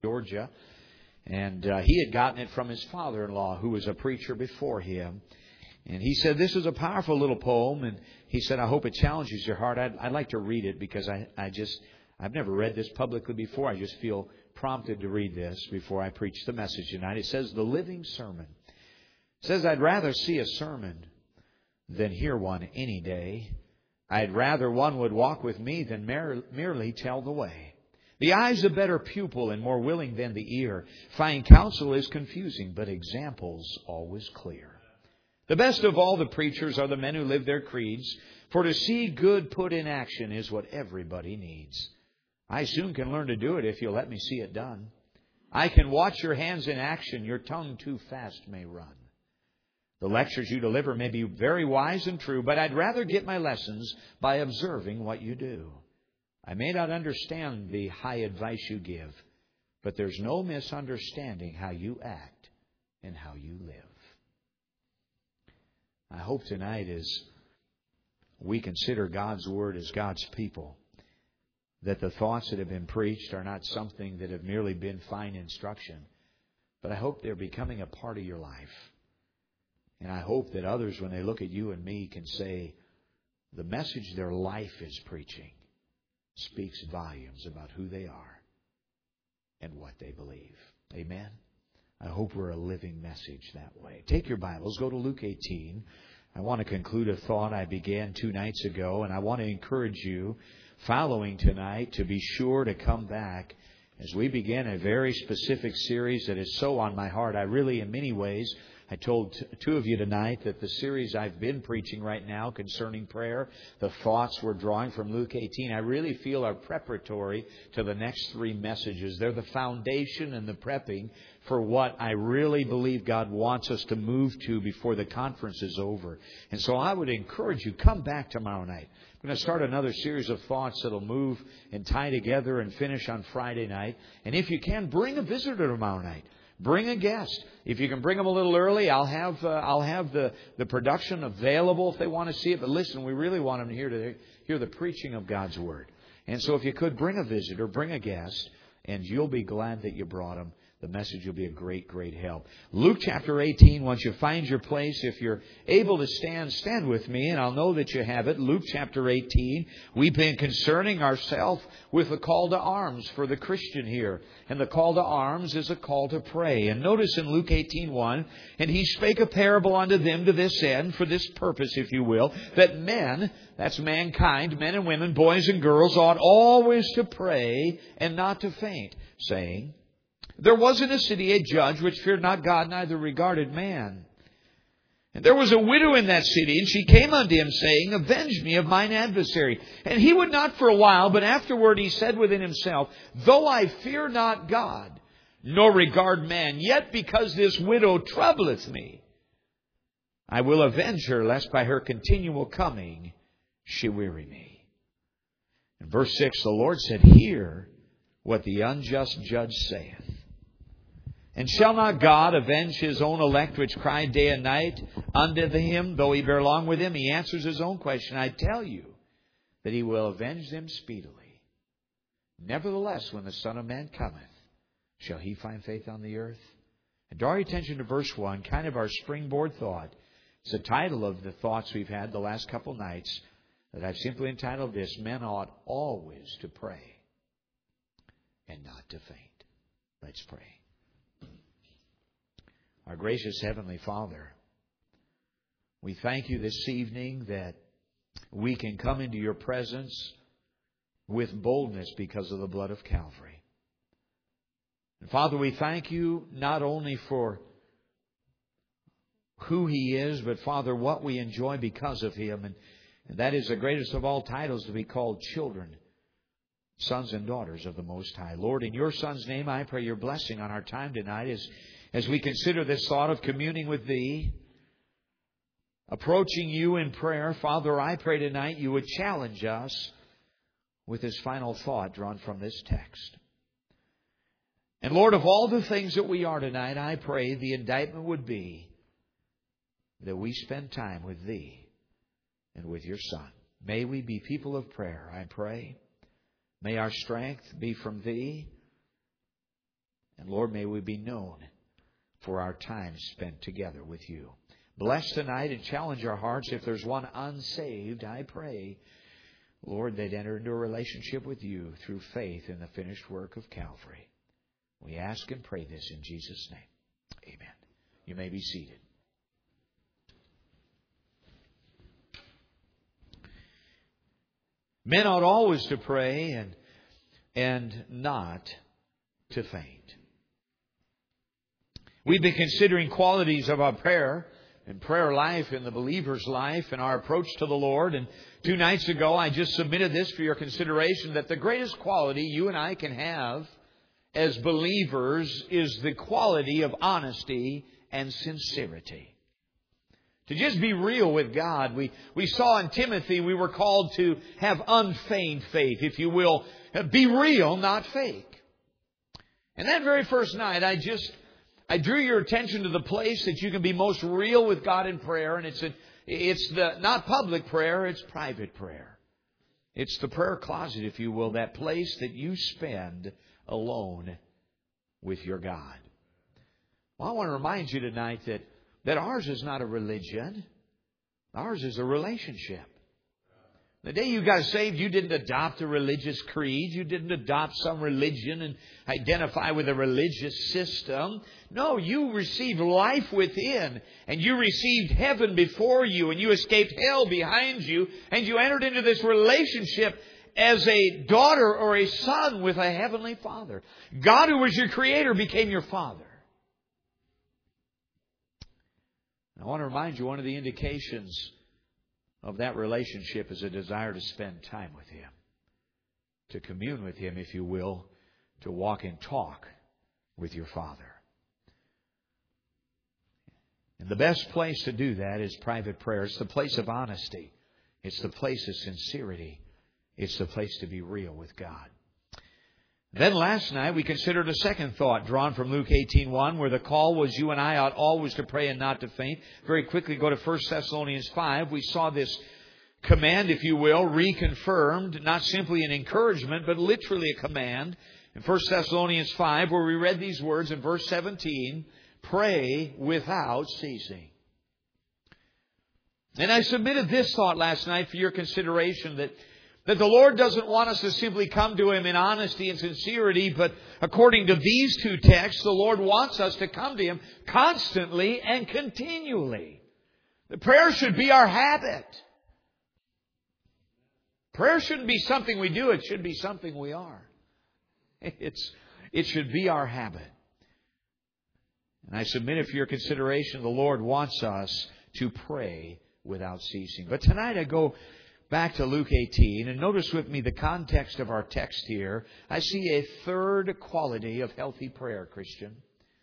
Georgia. And he had gotten it from his father-in-law, who was a preacher before him. And he said, this is a powerful little poem. And he said, I hope it challenges your heart. I'd like to read it because I've never read this publicly before. I just feel prompted to read this before I preach the message tonight. It says, The Living Sermon. It says, I'd rather see a sermon than hear one any day. I'd rather one would walk with me than merely tell the way. The eye's a better pupil and more willing than the ear. Fine counsel is confusing, but example's always clear. The best of all the preachers are the men who live their creeds, for to see good put in action is what everybody needs. I soon can learn to do it if you'll let me see it done. I can watch your hands in action, your tongue too fast may run. The lectures you deliver may be very wise and true, but I'd rather get my lessons by observing what you do. I may not understand the high advice you give, but there's no misunderstanding how you act and how you live. I hope tonight, as we consider God's Word as God's people, that the thoughts that have been preached are not something that have merely been fine instruction, but I hope they're becoming a part of your life. And I hope that others, when they look at you and me, can say, the message their life is preaching speaks volumes about who they are and what they believe. Amen? I hope we're a living message that way. Take your Bibles, go to Luke 18. I want to conclude a thought I began 2 nights ago, and I want to encourage you, following tonight, to be sure to come back as we begin a very specific series that is so on my heart. I really, in many ways, I told 2 of you tonight that the series I've been preaching right now concerning prayer, the thoughts we're drawing from Luke 18, I really feel are preparatory to the next 3 messages. They're the foundation and the prepping for what I really believe God wants us to move to before the conference is over. And so I would encourage you, come back tomorrow night. I'm going to start another series of thoughts that'll move and tie together and finish on Friday night. And if you can, bring a visitor tomorrow night. Bring a guest. If you can bring them a little early, I'll have the production available if they want to see it. But listen, we really want them to hear the preaching of God's Word. And so if you could, bring a visitor, bring a guest, and you'll be glad that you brought them. The message will be a great, great help. Luke chapter 18, once you find your place, if you're able to stand with me, and I'll know that you have it. Luke chapter 18, we've been concerning ourselves with the call to arms for the Christian here. And the call to arms is a call to pray. And notice in Luke 18:1, and he spake a parable unto them to this end, for this purpose, if you will, that men, that's mankind, men and women, boys and girls, ought always to pray and not to faint, saying, there was in a city a judge which feared not God, neither regarded man. And there was a widow in that city, and she came unto him, saying, avenge me of mine adversary. And he would not for a while, but afterward he said within himself, though I fear not God, nor regard man, yet because this widow troubleth me, I will avenge her, lest by her continual coming she weary me. In verse 6, the Lord said, hear what the unjust judge saith. And shall not God avenge his own elect which cry day and night unto him, though he bear long with him? He answers his own question. I tell you that he will avenge them speedily. Nevertheless, when the Son of Man cometh, shall he find faith on the earth? And draw your attention to verse 1, kind of our springboard thought. It's the title of the thoughts we've had the last couple nights that I've simply entitled this, Men Ought Always to Pray and Not to Faint. Let's pray. Our gracious Heavenly Father, we thank you this evening that we can come into your presence with boldness because of the blood of Calvary. And Father, we thank you not only for who He is, but Father, what we enjoy because of Him. And that is the greatest of all titles, to be called children, sons and daughters of the Most High. Lord, in your Son's name, I pray your blessing on our time tonight as we consider this thought of communing with Thee, approaching you in prayer. Father, I pray tonight you would challenge us with this final thought drawn from this text. And Lord, of all the things that we are tonight, I pray the indictment would be that we spend time with Thee and with your Son. May we be people of prayer, I pray. May our strength be from Thee. Lord, may we be known for our time spent together with You. Bless tonight and challenge our hearts. If there's one unsaved, I pray, Lord, they'd enter into a relationship with You through faith in the finished work of Calvary. We ask and pray this in Jesus' name. Amen. You may be seated. Men ought always to pray and not to faint. We've been considering qualities of our prayer and prayer life in the believer's life and our approach to the Lord. And 2 nights ago, I just submitted this for your consideration, that the greatest quality you and I can have as believers is the quality of honesty and sincerity. To just be real with God. We saw in Timothy we were called to have unfeigned faith, if you will. Be real, not fake. And that very first night, I drew your attention to the place that you can be most real with God in prayer. And it's the not public prayer, it's private prayer. It's the prayer closet, if you will, that place that you spend alone with your God. Well, I want to remind you tonight that ours is not a religion. Ours is a relationship. The day you got saved, you didn't adopt a religious creed. You didn't adopt some religion and identify with a religious system. No, you received life within, and you received heaven before you, and you escaped hell behind you, and you entered into this relationship as a daughter or a son with a heavenly Father. God, who was your Creator, became your Father. I want to remind you, one of the indications of that relationship is a desire to spend time with Him, to commune with Him, if you will, to walk and talk with your Father. And the best place to do that is private prayer. It's the place of honesty. It's the place of sincerity. It's the place to be real with God. Then last night we considered a second thought drawn from Luke 18:1, where the call was you and I ought always to pray and not to faint. Very quickly go to 1 Thessalonians 5. We saw this command, if you will, reconfirmed, not simply an encouragement, but literally a command. In 1 Thessalonians 5, where we read these words in verse 17, pray without ceasing. And I submitted this thought last night for your consideration, that the Lord doesn't want us to simply come to Him in honesty and sincerity, but according to these two texts, the Lord wants us to come to Him constantly and continually. The prayer should be our habit. Prayer shouldn't be something we do, it should be something we are. It should be our habit. And I submit it for your consideration, the Lord wants us to pray without ceasing. But tonight I go back to Luke 18, and notice with me the context of our text here. I see a third quality of healthy prayer, Christian.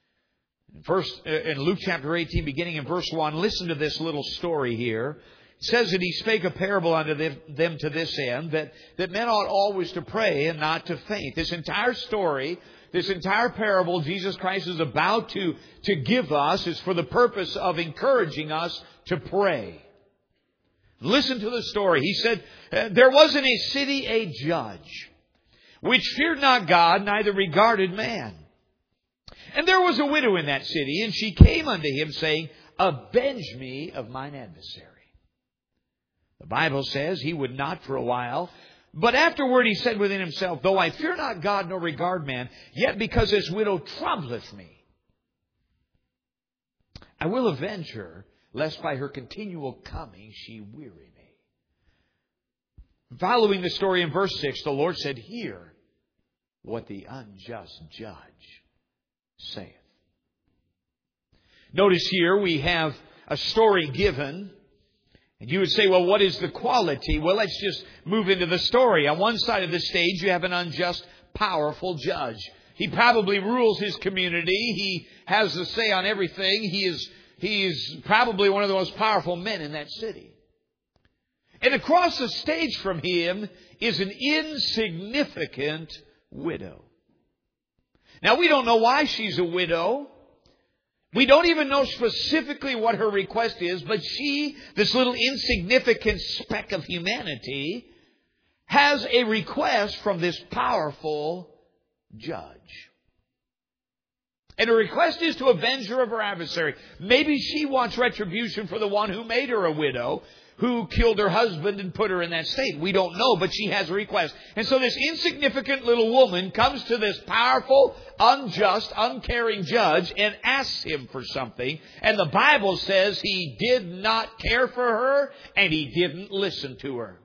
In Luke chapter 18, beginning in verse 1, listen to this little story here. It says that He spake a parable unto them to this end, that men ought always to pray and not to faint. This entire story, this entire parable Jesus Christ is about to give us is for the purpose of encouraging us to pray. Listen to the story. He said, there was in a city a judge, which feared not God, neither regarded man. And there was a widow in that city, and she came unto him, saying, avenge me of mine adversary. The Bible says he would not for a while, but afterward he said within himself, though I fear not God nor regard man, yet because this widow troubleth me, I will avenge her, lest by her continual coming she weary me. Following the story in verse 6, the Lord said, hear what the unjust judge saith. Notice here we have a story given. And you would say, well, what is the quality? Well, let's just move into the story. On one side of the stage, you have an unjust, powerful judge. He probably rules his community. He has the say on everything. He is probably one of the most powerful men in that city. And across the stage from him is an insignificant widow. Now, we don't know why she's a widow. We don't even know specifically what her request is, but she, this little insignificant speck of humanity, has a request from this powerful judge. And her request is to avenge her of her adversary. Maybe she wants retribution for the one who made her a widow, who killed her husband and put her in that state. We don't know, but she has a request. And so this insignificant little woman comes to this powerful, unjust, uncaring judge and asks him for something. And the Bible says he did not care for her and he didn't listen to her.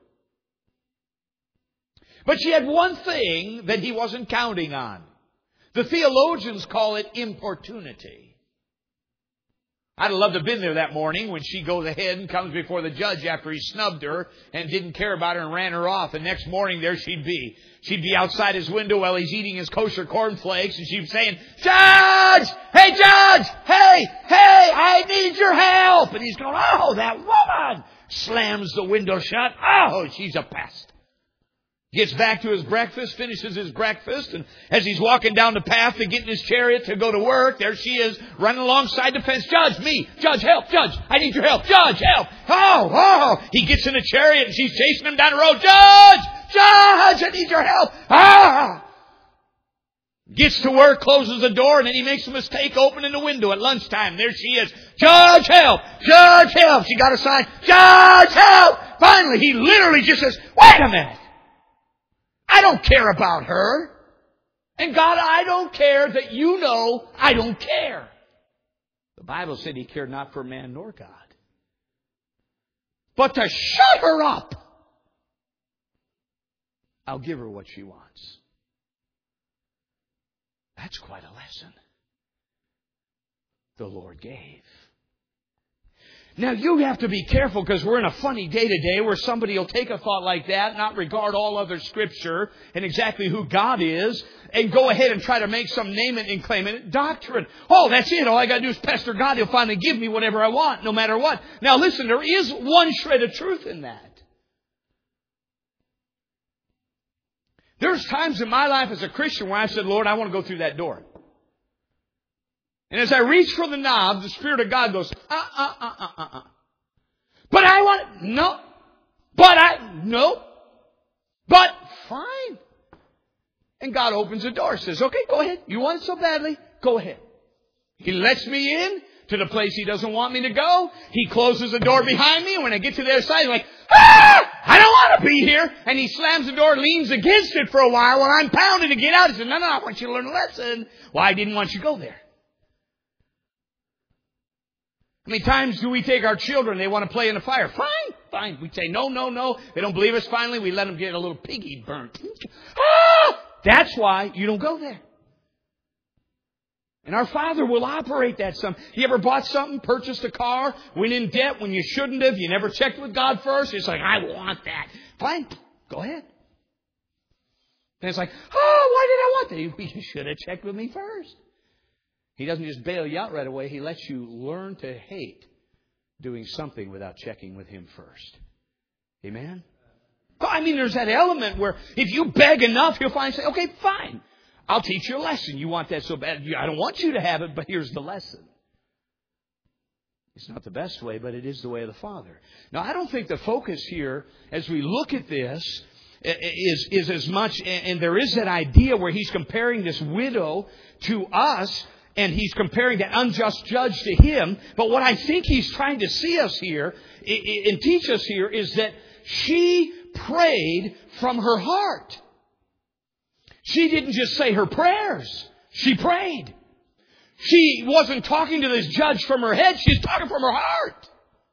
But she had one thing that he wasn't counting on. The theologians call it importunity. I'd have loved to have been there that morning when she goes ahead and comes before the judge after he snubbed her and didn't care about her and ran her off. And next morning there she'd be. She'd be outside his window while he's eating his kosher cornflakes and she'd be saying, Judge! Hey, Judge! Hey! I need your help! And he's going, oh, that woman! Slams the window shut. Oh, she's a pest. Gets back to his breakfast, finishes his breakfast, and as he's walking down the path to get in his chariot to go to work, there she is running alongside the fence. Judge, me! Judge, help! Judge, I need your help! Judge, help! Oh! He gets in the chariot and she's chasing him down the road. Judge! Judge, I need your help! Ah! Gets to work, closes the door, and then he makes a mistake opening the window at lunchtime. There she is. Judge, help! Judge, help! She got a sign. Judge, help! Finally, he literally just says, wait a minute! I don't care about her. And God, I don't care that you know I don't care. The Bible said he cared not for man nor God. But to shut her up, I'll give her what she wants. That's quite a lesson the Lord gave. Now, you have to be careful because we're in a funny day today where somebody will take a thought like that, not regard all other Scripture and exactly who God is, and go ahead and try to make some name it and claim it doctrine. Oh, that's it. All I got to do is pester God. He'll finally give me whatever I want, no matter what. Now, listen, there is one shred of truth in that. There's times in my life as a Christian where I said, Lord, I want to go through that door. And as I reach for the knob, the Spirit of God goes, But I want, no. But fine. And God opens the door, says, okay, go ahead. You want it so badly? Go ahead. He lets me in to the place He doesn't want me to go. He closes the door behind me. And when I get to the other side, I'm like, I don't want to be here. And He slams the door, leans against it for a while while I'm pounding to get out. He said, no, I want you to learn a lesson. Well, I didn't want you to go there. How many times do we take our children, they want to play in the fire? Fine. We say, no. They don't believe us. Finally, we let them get a little piggy burnt. That's why you don't go there. And our Father will operate that some. You ever bought something, purchased a car, went in debt when you shouldn't have, you never checked with God first? It's like, I want that. Fine, go ahead. And it's like, why did I want that? You should have checked with me first. He doesn't just bail you out right away. He lets you learn to hate doing something without checking with Him first. Amen? I mean, there's that element where if you beg enough, He'll finally say, okay, fine. I'll teach you a lesson. You want that so bad. I don't want you to have it, but here's the lesson. It's not the best way, but it is the way of the Father. Now, I don't think the focus here, as we look at this, is as much, and there is that idea where He's comparing this widow to us, and He's comparing that unjust judge to Him. But what I think He's trying to see us here and teach us here is that she prayed from her heart. She didn't just say her prayers. She prayed. She wasn't talking to this judge from her head. She's talking from her heart.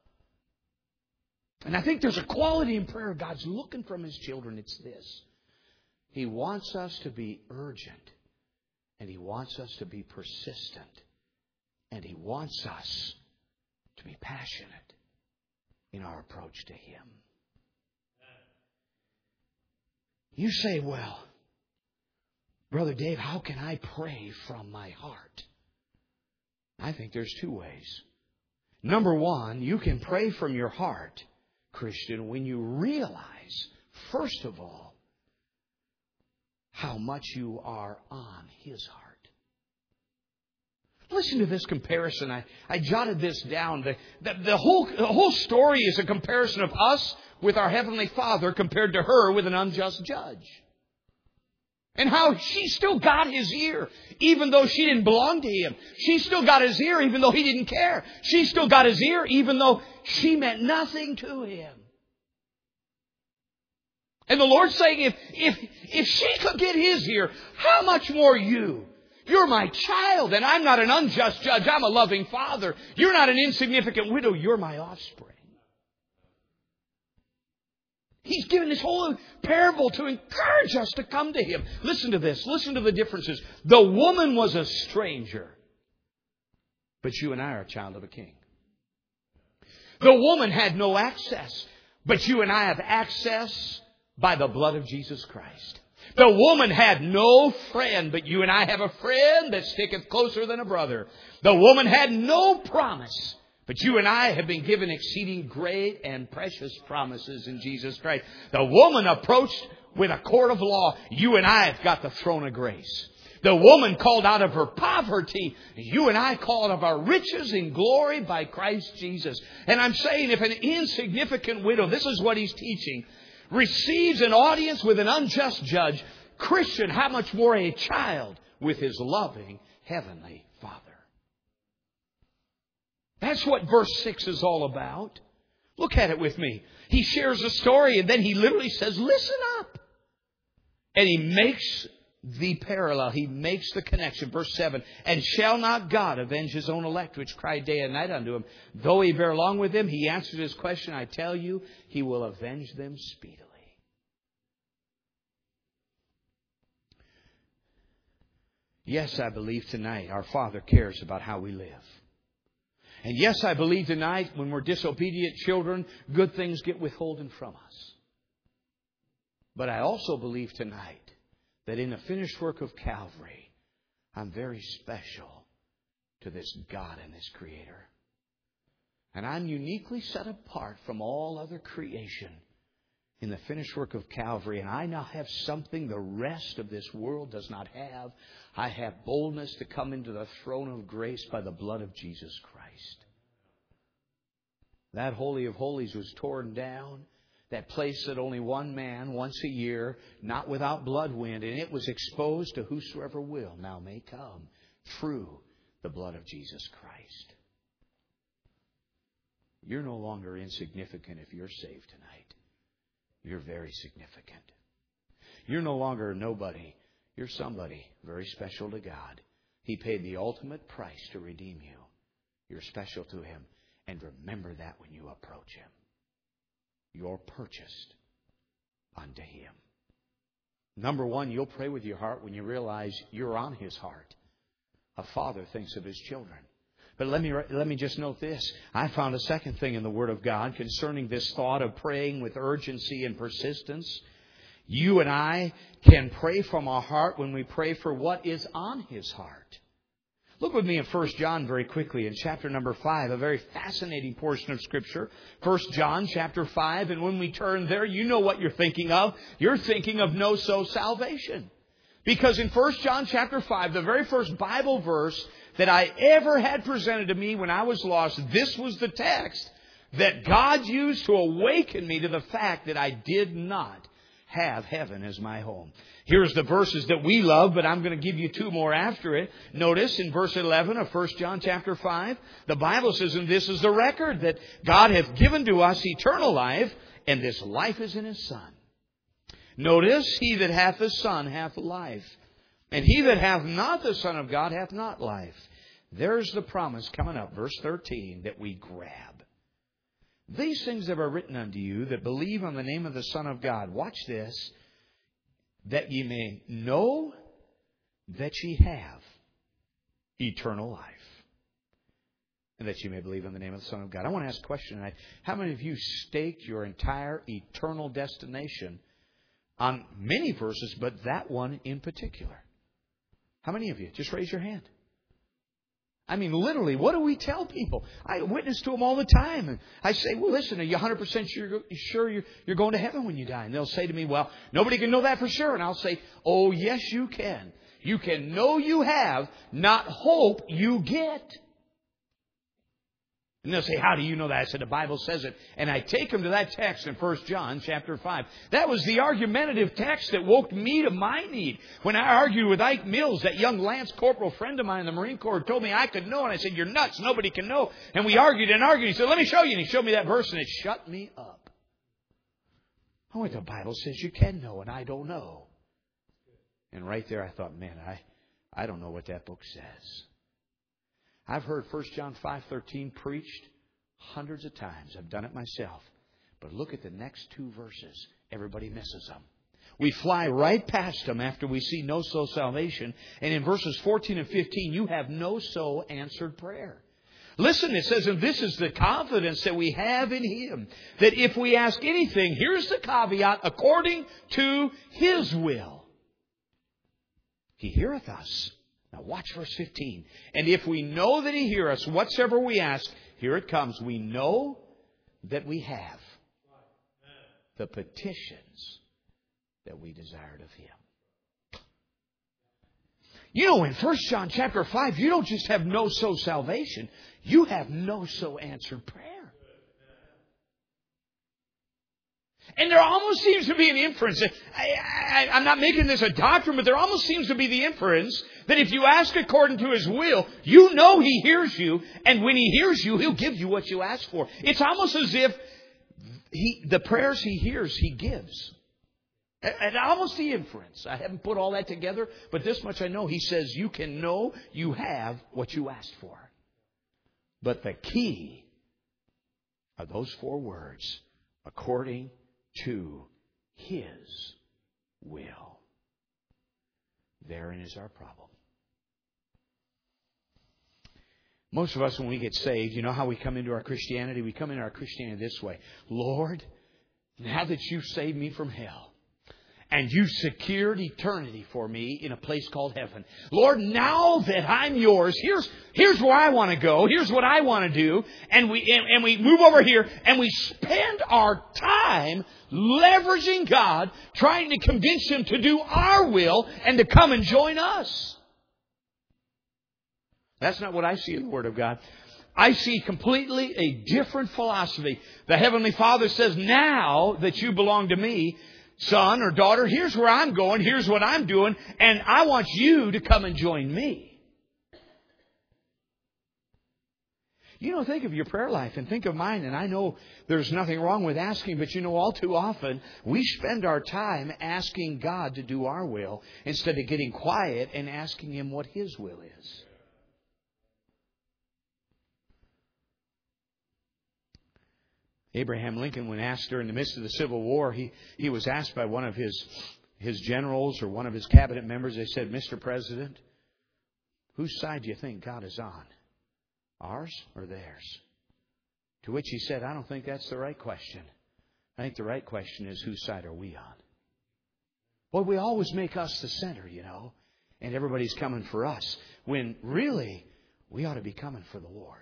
And I think there's a quality in prayer God's looking from His children. It's this. He wants us to be urgent. And He wants us to be persistent. And He wants us to be passionate in our approach to Him. You say, well, Brother Dave, how can I pray from my heart? I think there's two ways. Number one, you can pray from your heart, Christian, when you realize, first of all, how much you are on His heart. Listen to this comparison. I jotted this down. The whole story is a comparison of us with our Heavenly Father compared to her with an unjust judge. And how she still got his ear, even though she didn't belong to him. She still got his ear, even though he didn't care. She still got his ear, even though she meant nothing to him. And the Lord's saying, if she could get his ear, how much more you? You're my child, and I'm not an unjust judge. I'm a loving father. You're not an insignificant widow. You're my offspring. He's given this whole parable to encourage us to come to Him. Listen to this. Listen to the differences. The woman was a stranger, but you and I are a child of a king. The woman had no access, but you and I have access by the blood of Jesus Christ. The woman had no friend, but you and I have a friend that sticketh closer than a brother. The woman had no promise, but you and I have been given exceeding great and precious promises in Jesus Christ. The woman approached with a court of law. You and I have got the throne of grace. The woman called out of her poverty. You and I call out of our riches in glory by Christ Jesus. And I'm saying if an insignificant widow, this is what he's teaching, receives an audience with an unjust judge, Christian, how much more a child with his loving heavenly Father. That's what verse 6 is all about. Look at it with me. He shares a story and then he literally says, listen up. And he makes the parallel. He makes the connection. Verse 7, and shall not God avenge His own elect, which cry day and night unto Him? Though He bear long with them, He answers His question, I tell you, He will avenge them speedily. Yes, I believe tonight our Father cares about how we live. And yes, I believe tonight when we're disobedient children, good things get withholden from us. But I also believe tonight that in the finished work of Calvary, I'm very special to this God and this Creator. And I'm uniquely set apart from all other creation in the finished work of Calvary. And I now have something the rest of this world does not have. I have boldness to come into the throne of grace by the blood of Jesus Christ. That Holy of Holies was torn down. That place that only one man once a year, not without blood went, and it was exposed to whosoever will now may come through the blood of Jesus Christ. You're no longer insignificant if you're saved tonight. You're very significant. You're no longer a nobody. You're somebody very special to God. He paid the ultimate price to redeem you. You're special to Him. And remember that when you approach Him. You're purchased unto Him. Number one, you'll pray with your heart when you realize you're on His heart. A father thinks of his children. But let me just note this. I found a second thing in the Word of God concerning this thought of praying with urgency and persistence. You and I can pray from our heart when we pray for what is on His heart. Look with me in 1 John very quickly in chapter number 5, a very fascinating portion of Scripture. 1 John chapter 5, and when we turn there, you know what you're thinking of. You're thinking of no-so salvation. Because in 1 John chapter 5, the very first Bible verse that I ever had presented to me when I was lost, this was the text that God used to awaken me to the fact that I did not have heaven as my home. Here's the verses that we love, but I'm going to give you two more after it. Notice in verse 11 of 1 John chapter 5, the Bible says, and this is the record that God hath given to us eternal life, and this life is in His Son. Notice, he that hath the Son hath life, and he that hath not the Son of God hath not life. There's the promise coming up, verse 13, that we grab. These things have I written unto you that believe on the name of the Son of God. Watch this. That ye may know that ye have eternal life. And that ye may believe in the name of the Son of God. I want to ask a question tonight. How many of you staked your entire eternal destination on many verses, but that one in particular? How many of you? Just raise your hand. I mean, literally, what do we tell people? I witness to them all the time. And I say, well, listen, are you 100% sure you're going to heaven when you die? And they'll say to me, well, nobody can know that for sure. And I'll say, oh, yes, you can. You can know you have, not hope you get. And they'll say, how do you know that? I said, the Bible says it. And I take them to that text in 1 John chapter 5. That was the argumentative text that woke me to my need. When I argued with Ike Mills, that young Lance Corporal friend of mine in the Marine Corps told me I could know. And I said, you're nuts. Nobody can know. And we argued and argued. He said, let me show you. And he showed me that verse and it shut me up. Oh, the Bible says you can know and I don't know. And right there I thought, man, I don't know what that book says. I've heard 1 John 5:13 preached hundreds of times. I've done it myself. But look at the next two verses. Everybody misses them. We fly right past them after we see no soul salvation. And in verses 14 and 15, you have no soul answered prayer. Listen, it says, and this is the confidence that we have in Him, that if we ask anything, here's the caveat, according to His will, He heareth us. Now watch verse 15. And if we know that He heareth us, whatsoever we ask, here it comes. We know that we have the petitions that we desired of Him. You know, in 1 John chapter 5, you don't just have no so salvation. You have no so answered prayer. And there almost seems to be an inference. I'm not making this a doctrine, but there almost seems to be the inference that if you ask according to His will, you know He hears you. And when He hears you, He'll give you what you ask for. It's almost as if the prayers He hears, He gives. And almost the inference. I haven't put all that together, but this much I know. He says you can know you have what you asked for. But the key are those four words, according to His will. Therein is our problem. Most of us, when we get saved, you know how we come into our Christianity? We come into our Christianity this way. Lord, now that you've saved me from hell, and you secured eternity for me in a place called heaven. Lord, now that I'm yours, here's where I want to go. Here's what I want to do. And we move over here and we spend our time leveraging God, trying to convince Him to do our will and to come and join us. That's not what I see in the Word of God. I see completely a different philosophy. The Heavenly Father says, now that you belong to me, son or daughter, here's where I'm going, here's what I'm doing, and I want you to come and join me. You know, think of your prayer life and think of mine, and I know there's nothing wrong with asking, but you know, all too often we spend our time asking God to do our will instead of getting quiet and asking Him what His will is. Abraham Lincoln, when asked during the midst of the Civil War, he was asked by one of his generals or one of his cabinet members. They said, Mr. President, whose side do you think God is on? Ours or theirs? To which he said, I don't think that's the right question. I think the right question is, whose side are we on? Well, we always make us the center, you know, and everybody's coming for us, when really we ought to be coming for the Lord.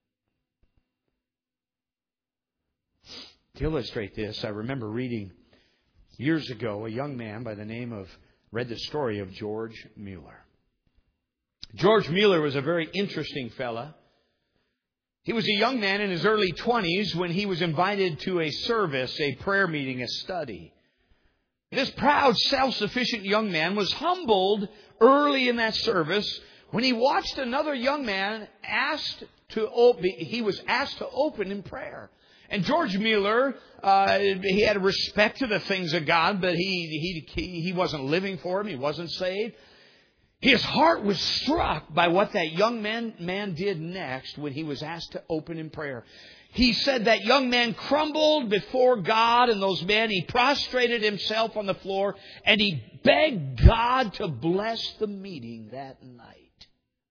To illustrate this, I remember reading years ago a young man by the name of, read the story of George Mueller. George Mueller was a very interesting fella. He was a young man in his early 20s when he was invited to a service, a prayer meeting, a study. This proud, self-sufficient young man was humbled early in that service when he watched another young man he was asked to open in prayer. And George Mueller, he had a respect to the things of God, but he wasn't living for Him. He wasn't saved. His heart was struck by what that young man did next when he was asked to open in prayer. He said that young man crumbled before God and those men. He prostrated himself on the floor and he begged God to bless the meeting that night.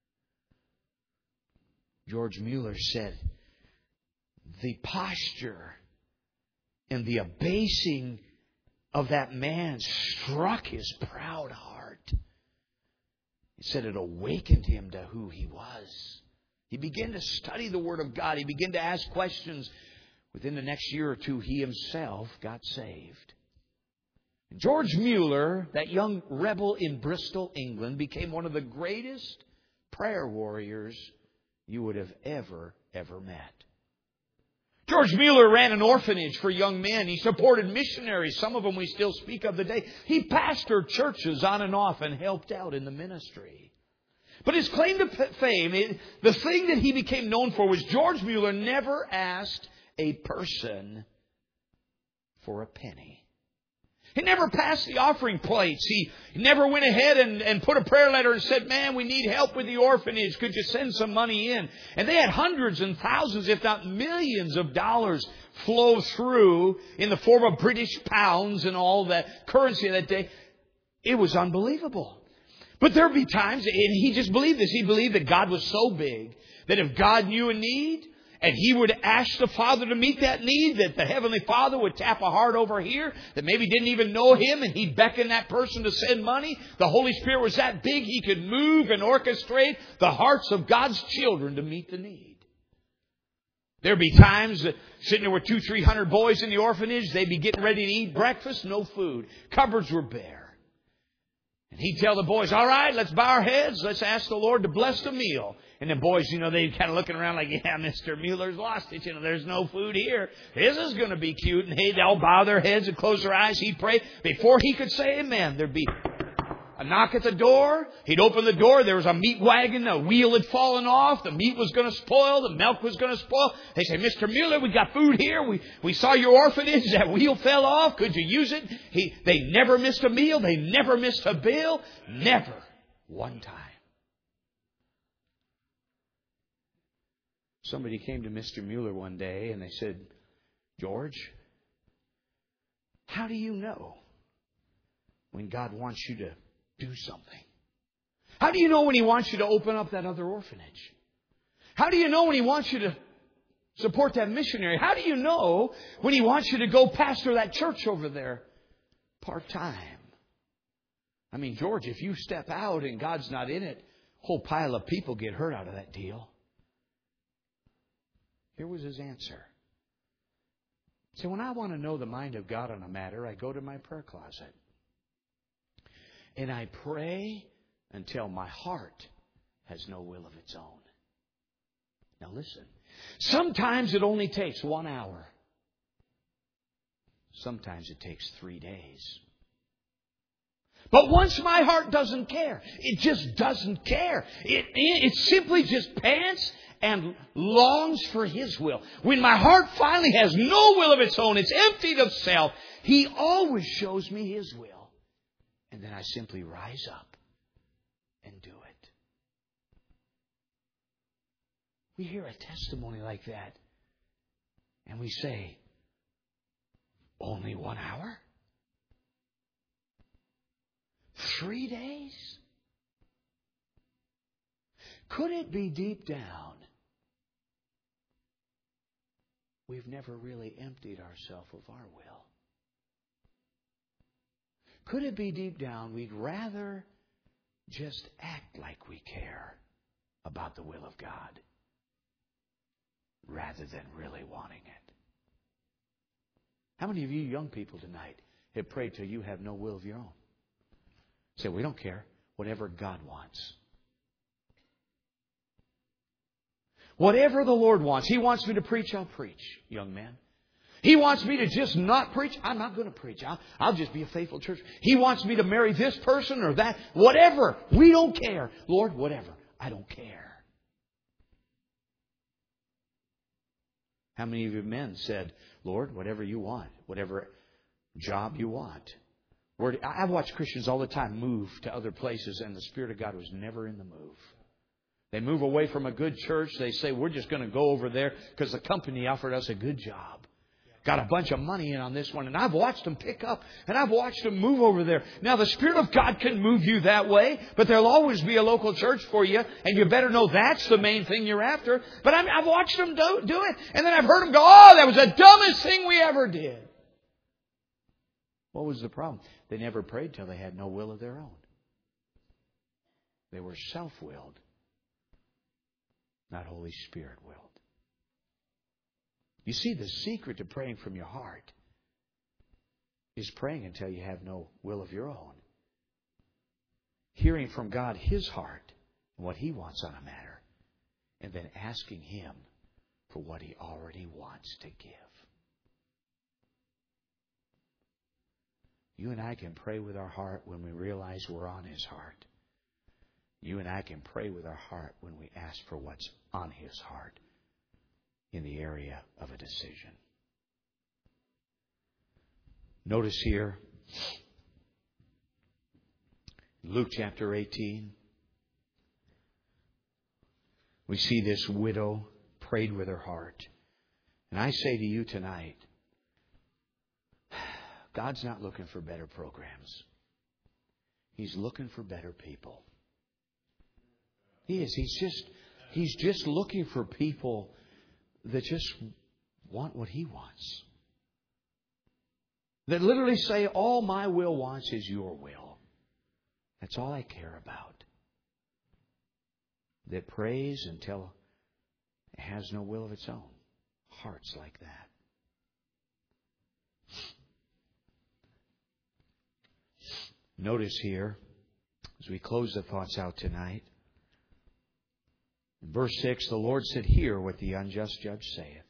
George Mueller said, the posture and the abasing of that man struck his proud heart. He said it awakened him to who he was. He began to study the Word of God. He began to ask questions. Within the next year or two, he himself got saved. George Mueller, that young rebel in Bristol, England, became one of the greatest prayer warriors you would have ever met. George Mueller ran an orphanage for young men. He supported missionaries, some of them we still speak of today. He pastored churches on and off and helped out in the ministry. But his claim to fame, the thing that he became known for, was George Mueller never asked a person for a penny. He never passed the offering plates. He never went ahead and put a prayer letter and said, man, we need help with the orphanage. Could you send some money in? And they had hundreds and thousands, if not millions of dollars flow through in the form of British pounds and all that currency of that day. It was unbelievable. But there would be times, and he just believed this. He believed that God was so big that if God knew a need, and he would ask the Father to meet that need, that the Heavenly Father would tap a heart over here that maybe didn't even know him, and he'd beckon that person to send money. The Holy Spirit was that big, he could move and orchestrate the hearts of God's children to meet the need. There'd be times that sitting there with 200-300 boys in the orphanage, they'd be getting ready to eat breakfast, no food. Cupboards were bare. And he'd tell the boys, all right, let's bow our heads. Let's ask the Lord to bless the meal. And the boys, they'd kind of looking around like, yeah, Mr. Mueller's lost it. There's no food here. This is going to be cute. And they'd all bow their heads and close their eyes. He'd pray. Before he could say amen, there'd be a knock at the door. He'd open the door. There was a meat wagon. The wheel had fallen off. The meat was going to spoil. The milk was going to spoil. They say, Mr. Mueller, we got food here. We saw your orphanage. That wheel fell off. Could you use it? They never missed a meal. They never missed a bill. Never one time. Somebody came to Mr. Mueller one day and they said, George, how do you know when God wants you to do something? How do you know when He wants you to open up that other orphanage? How do you know when He wants you to support that missionary? How do you know when He wants you to go pastor that church over there part-time? I mean, George, if you step out and God's not in it, a whole pile of people get hurt out of that deal. Here was his answer. So when I want to know the mind of God on a matter, I go to my prayer closet. And I pray until my heart has no will of its own. Now listen. Sometimes it only takes 1 hour. Sometimes it takes 3 days. But once my heart doesn't care, it just doesn't care. It simply just pants and longs for His will. When my heart finally has no will of its own, it's emptied of self, He always shows me His will. And then I simply rise up and do it. We hear a testimony like that, and we say, only 1 hour? 3 days? Could it be deep down we've never really emptied ourselves of our will? Could it be deep down we'd rather just act like we care about the will of God rather than really wanting it? How many of you young people tonight have prayed till you have no will of your own? Say, we don't care. Whatever God wants. Whatever the Lord wants. He wants me to preach, I'll preach, young man. He wants me to just not preach. I'm not going to preach. I'll just be a faithful church. He wants me to marry this person or that. Whatever. We don't care. Lord, whatever. I don't care. How many of you men said, Lord, whatever you want, whatever job you want. I've watched Christians all the time move to other places, and the Spirit of God was never in the move. They move away from a good church. They say, we're just going to go over there because the company offered us a good job. Got a bunch of money in on this one. And I've watched them pick up, and I've watched them move over there. Now, the Spirit of God can move you that way, but there'll always be a local church for you, and you better know that's the main thing you're after. But I've watched them do it, and then I've heard them go, oh, that was the dumbest thing we ever did. What was the problem? They never prayed till they had no will of their own. They were self-willed, not Holy Spirit-willed. You see, the secret to praying from your heart is praying until you have no will of your own. Hearing from God His heart and what He wants on a matter, and then asking Him for what He already wants to give. You and I can pray with our heart when we realize we're on His heart. You and I can pray with our heart when we ask for what's on His heart in the area of a decision. Notice here, Luke chapter 18, we see this widow prayed with her heart. And I say to you tonight, God's not looking for better programs. He's looking for better people. He is. He's just looking for people that just want what He wants. That literally say, all my will wants is your will. That's all I care about. That prays until it has no will of its own. Hearts like that. Notice here, as we close the thoughts out tonight, in verse 6, the Lord said, hear what the unjust judge saith.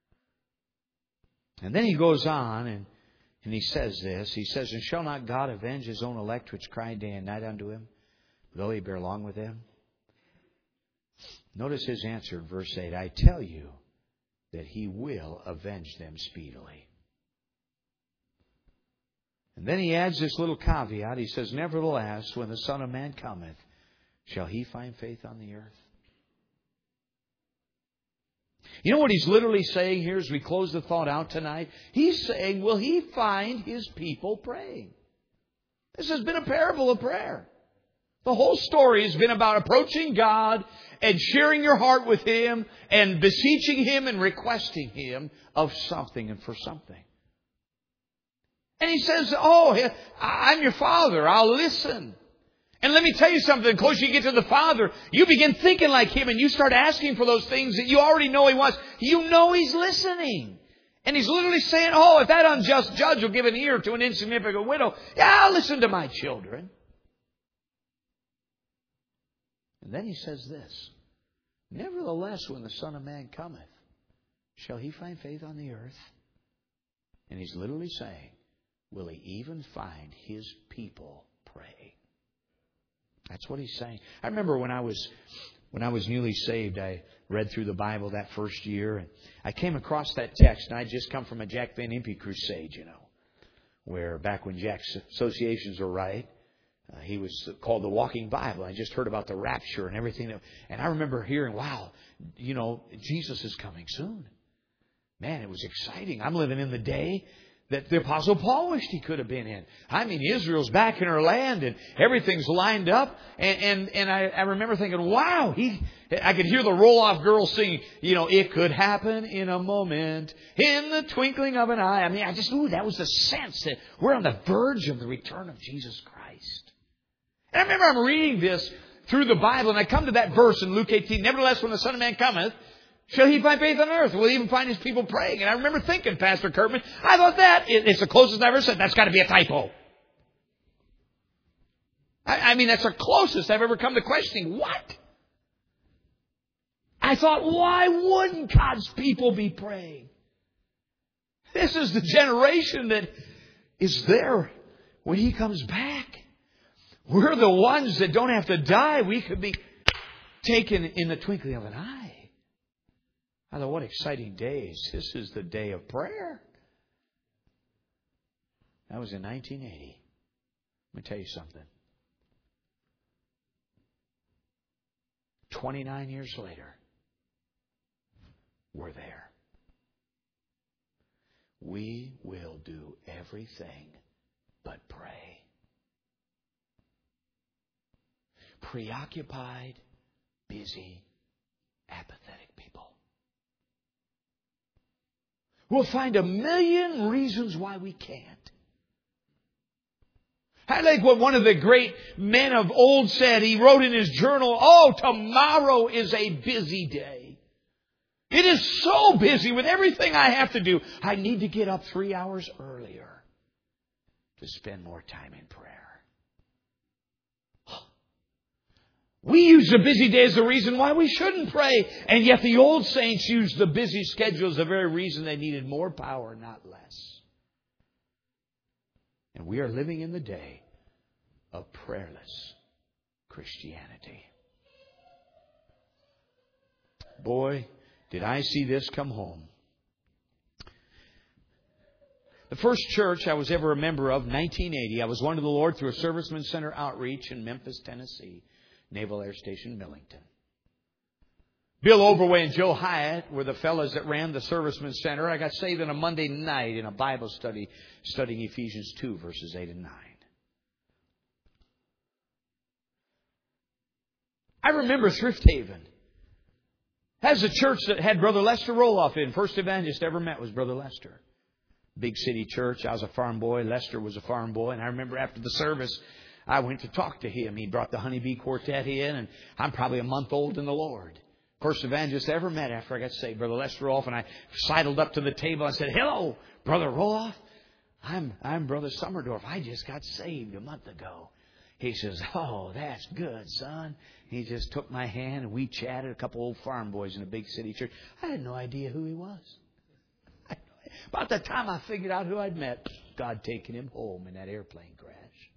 And then He goes on and He says this. He says, and shall not God avenge His own elect which cry day and night unto Him, though He bear long with them? Notice His answer in verse 8. I tell you that He will avenge them speedily. And then He adds this little caveat. He says, nevertheless, when the Son of Man cometh, shall He find faith on the earth? You know what He's literally saying here as we close the thought out tonight? He's saying, will He find His people praying? This has been a parable of prayer. The whole story has been about approaching God and sharing your heart with Him and beseeching Him and requesting Him of something and for something. And He says, oh, I'm your Father. I'll listen. And let me tell you something. The closer you get to the Father, you begin thinking like Him and you start asking for those things that you already know He wants. You know He's listening. And He's literally saying, oh, if that unjust judge will give an ear to an insignificant widow, yeah, I'll listen to my children. And then He says this, nevertheless, when the Son of Man cometh, shall He find faith on the earth? And He's literally saying, will He even find His people praying? That's what He's saying. I remember when I was newly saved, I read through the Bible that first year, and I came across that text, and I'd just come from a Jack Van Impe crusade, where back when Jack's associations were right, he was called the Walking Bible. I just heard about the rapture and everything. And I remember hearing, wow, Jesus is coming soon. Man, it was exciting. I'm living in the day that the Apostle Paul wished he could have been in. I mean, Israel's back in her land and everything's lined up. And I remember thinking, wow, I could hear the roll-off girls singing, it could happen in a moment, in the twinkling of an eye. I mean, that was the sense that we're on the verge of the return of Jesus Christ. And I remember I'm reading this through the Bible, and I come to that verse in Luke 18, nevertheless, when the Son of Man cometh, shall He find faith on earth? Will He even find His people praying? And I remember thinking, Pastor Kirkman, I thought it's the closest I ever said. That's got to be a typo. I mean, that's the closest I've ever come to questioning. What? I thought, why wouldn't God's people be praying? This is the generation that is there when He comes back. We're the ones that don't have to die. We could be taken in the twinkling of an eye. I thought, what exciting days. This is the day of prayer. That was in 1980. Let me tell you something. 29 years later, we're there. We will do everything but pray. Preoccupied, busy, apathetic people. We'll find a million reasons why we can't. I like what one of the great men of old said. He wrote in his journal, tomorrow is a busy day. It is so busy with everything I have to do. I need to get up 3 hours earlier to spend more time in prayer. We use the busy day as the reason why we shouldn't pray. And yet the old saints used the busy schedule as the very reason they needed more power, not less. And we are living in the day of prayerless Christianity. Boy, did I see this come home. The first church I was ever a member of, 1980, I was one to the Lord through a Servicemen Center outreach in Memphis, Tennessee, Naval Air Station, Millington. Bill Overway and Joe Hyatt were the fellows that ran the Servicemen Center. I got saved on a Monday night in a Bible study, studying Ephesians 2, verses 8 and 9. I remember Thrift Haven. As a church that had Brother Lester Roloff in. First evangelist I ever met was Brother Lester. Big city church. I was a farm boy. Lester was a farm boy. And I remember after the service, I went to talk to him. He brought the Honeybee Quartet in, and I'm probably a month old in the Lord. First evangelist I ever met after I got saved, Brother Lester Roloff, and I sidled up to the table. I said, "Hello, Brother Roloff. I'm Brother Summerdorf. I just got saved a month ago." He says, "Oh, that's good, son." He just took my hand and we chatted, a couple old farm boys in a big city church. I had no idea who he was. About the time I figured out who I'd met, God taking him home in that airplane crash.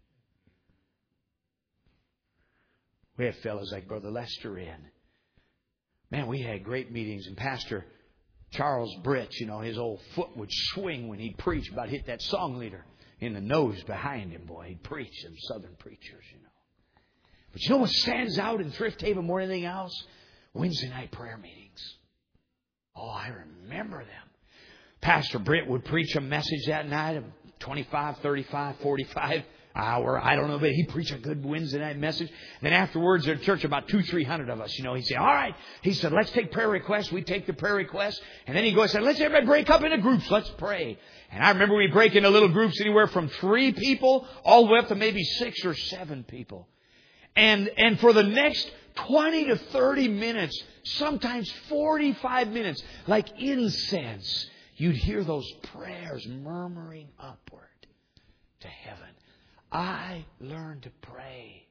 We had fellows like Brother Lester in. Man, we had great meetings. And Pastor Charles Britt, his old foot would swing when he'd preach, about hit that song leader in the nose behind him. Boy, he'd preach, them Southern preachers, But you know what stands out in Thrift Haven more than anything else? Wednesday night prayer meetings. Oh, I remember them. Pastor Britt would preach a message that night of 25, 35, 45 hour. I don't know, but he'd preach a good Wednesday night message. Then afterwards at church, about 200-300 of us, he'd say, "All right." He said, "Let's take prayer requests." We'd take the prayer requests. And then he'd go and say, "Let's everybody break up into groups. Let's pray." And I remember we'd break into little groups anywhere from 3 people all the way up to maybe 6 or 7 people. And for the next 20 to 30 minutes, sometimes 45 minutes, like incense, you'd hear those prayers murmuring upward to heaven. I learned to pray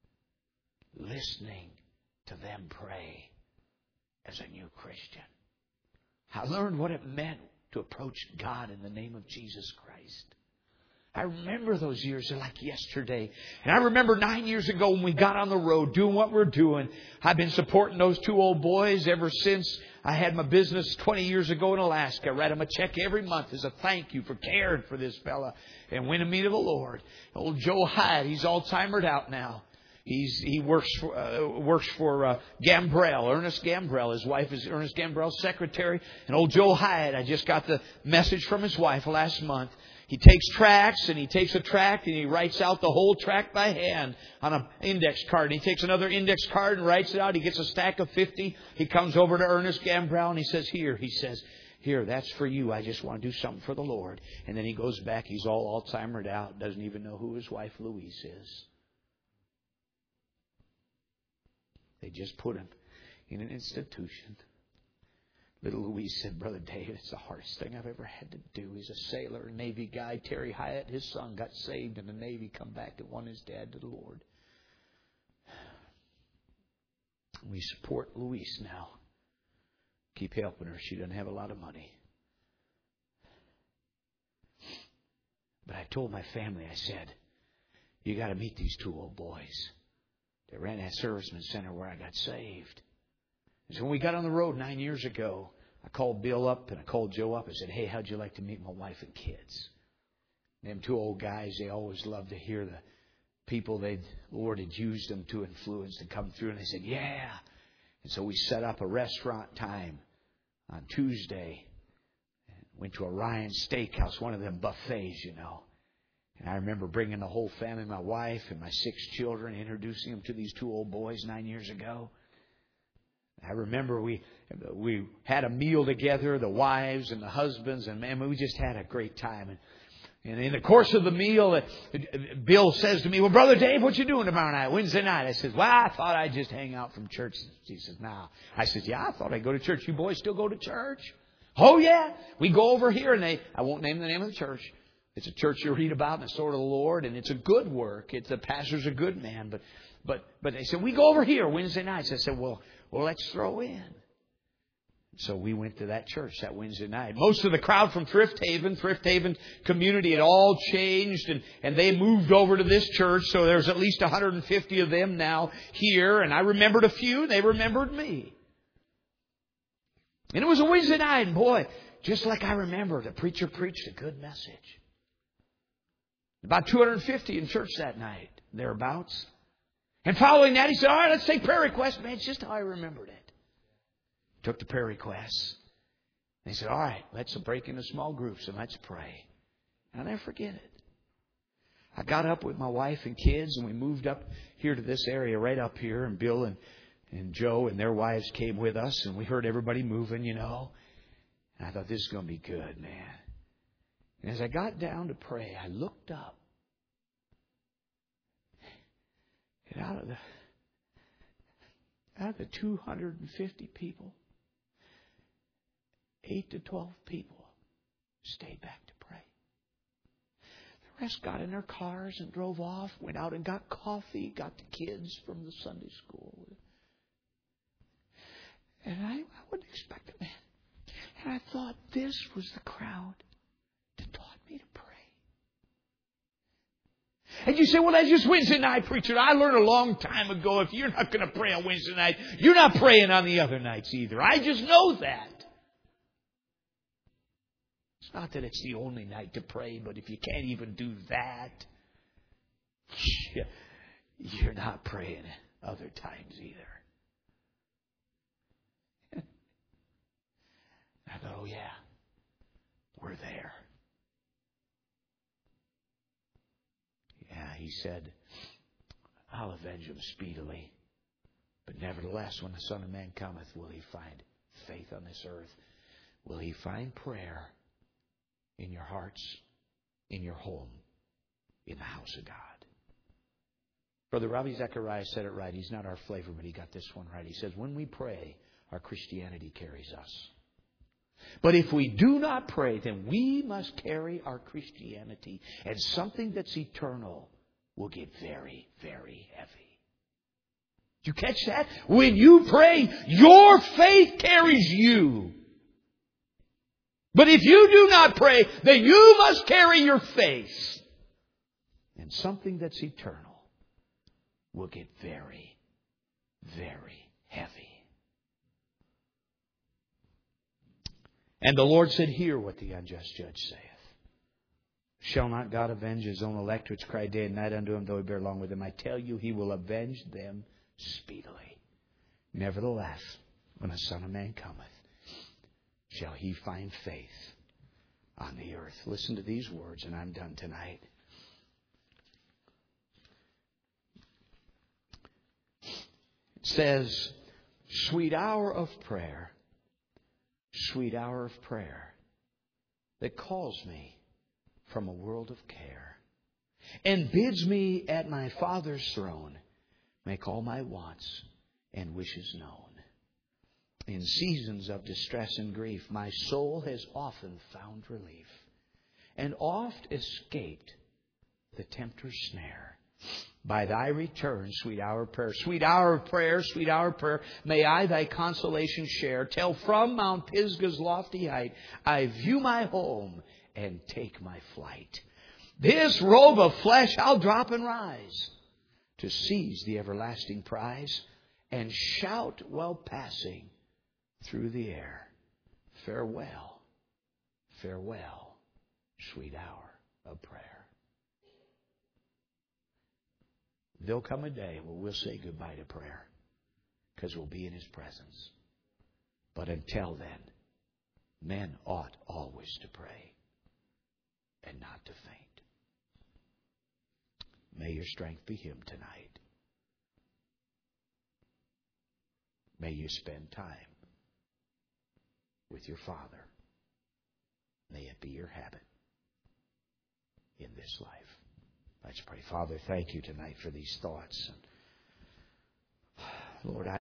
listening to them pray as a new Christian. I learned what it meant to approach God in the name of Jesus Christ. I remember those years. They're like yesterday. And I remember 9 years ago when we got on the road doing what we're doing. I've been supporting those 2 old boys ever since I had my business 20 years ago in Alaska. I write them a check every month as a thank you for caring for this fella and winning me to the Lord. Old Joe Hyde, he's Alzheimer'd out now. He works for Gambrell, Ernest Gambrell. His wife is Ernest Gambrell's secretary. And old Joe Hyde, I just got the message from his wife last month. He takes tracts, and he takes a tract and he writes out the whole tract by hand on an index card. And he takes another index card and writes it out. He gets a stack of 50. He comes over to Ernest Gambrell and he says, "Here, that's for you. I just want to do something for the Lord." And then he goes back. He's all Alzheimer'd out. Doesn't even know who his wife Louise is. They just put him in an institution. Little Louise said, "Brother David, it's the hardest thing I've ever had to do." He's a sailor, a Navy guy. Terry Hyatt, his son, got saved in the Navy, come back and won his dad to the Lord. We support Louise now. Keep helping her. She doesn't have a lot of money. But I told my family, I said, "You got to meet these 2 old boys. They ran that Servicemen Center where I got saved." So when we got on the road 9 years ago, I called Bill up and I called Joe up. I said, "Hey, how'd you like to meet my wife and kids?" Them 2 old guys, they always loved to hear the people the Lord had used them to influence to come through. And they said, "Yeah." And so we set up a restaurant time on Tuesday. Went to Orion Steakhouse, one of them buffets, And I remember bringing the whole family, my wife and my 6 children, introducing them to these 2 old boys 9 years ago. I remember we had a meal together, the wives and the husbands, and man, we just had a great time. And in the course of the meal, Bill says to me, "Well, Brother Dave, what you doing tomorrow night, Wednesday night?" I said, "Well, I thought I'd just hang out from church." He says, "Nah." I said, "Yeah, I thought I'd go to church." "You boys still go to church?" "Oh, yeah. We go over here," and I won't name the name of the church. It's a church you read about in the Sword of the Lord, and it's a good work. The pastor's a good man, but But they said, we go over here Wednesday nights. I said, well, let's throw in. So we went to that church that Wednesday night. Most of the crowd from Thrift Haven community had all changed and they moved over to this church. So there's at least 150 of them now here. And I remembered a few. They remembered me. And it was a Wednesday night. And boy, just like I remember, the preacher preached a good message. About 250 in church that night, thereabouts. And following that, he said, all right, let's take prayer requests. Man, it's just how I remembered it. Took the prayer requests. And he said, all right, let's break into small groups and let's pray. And I'll never forget it. I got up with my wife and kids and we moved up here to this area right up here. And Bill and Joe and their wives came with us. And we heard everybody moving, And I thought, this is going to be good, man. And as I got down to pray, I looked up. And out of the 250 people, 8 to 12 people stayed back to pray. The rest got in their cars and drove off, went out and got coffee, got the kids from the Sunday school. And I wouldn't expect it, man. And I thought this was the crowd that taught me to pray. And you say, well, that's just Wednesday night, preacher. I learned a long time ago, if you're not going to pray on Wednesday night, you're not praying on the other nights either. I just know that. It's not that it's the only night to pray, but if you can't even do that, you're not praying other times either. I thought, oh yeah, we're there. Yeah, he said, I'll avenge him speedily. But nevertheless, when the Son of Man cometh, will he find faith on this earth? Will he find prayer in your hearts, in your home, in the house of God? Brother Ravi Zacharias said it right. He's not our flavor, but he got this one right. He says, when we pray, our Christianity carries us. But if we do not pray, then we must carry our Christianity. And something that's eternal will get very, very heavy. Did you catch that? When you pray, your faith carries you. But if you do not pray, then you must carry your faith. And something that's eternal will get very, very heavy. And the Lord said, hear what the unjust judge saith. Shall not God avenge his own elect, which cry day and night unto him, though he bear long with them? I tell you, he will avenge them speedily. Nevertheless, when the Son of Man cometh, shall he find faith on the earth? Listen to these words, and I'm done tonight. It says, sweet hour of prayer, sweet hour of prayer that calls me from a world of care and bids me at my Father's throne make all my wants and wishes known. In seasons of distress and grief, my soul has often found relief and oft escaped the tempter's snare. By thy return, sweet hour of prayer, sweet hour of prayer, sweet hour of prayer, may I thy consolation share, till from Mount Pisgah's lofty height I view my home and take my flight. This robe of flesh I'll drop and rise, to seize the everlasting prize, and shout while passing through the air, farewell, farewell, sweet hour of prayer. There'll come a day where we'll say goodbye to prayer because we'll be in His presence. But until then, men ought always to pray and not to faint. May your strength be Him tonight. May you spend time with your Father. May it be your habit in this life. Let's pray. Father, thank you tonight for these thoughts. Lord,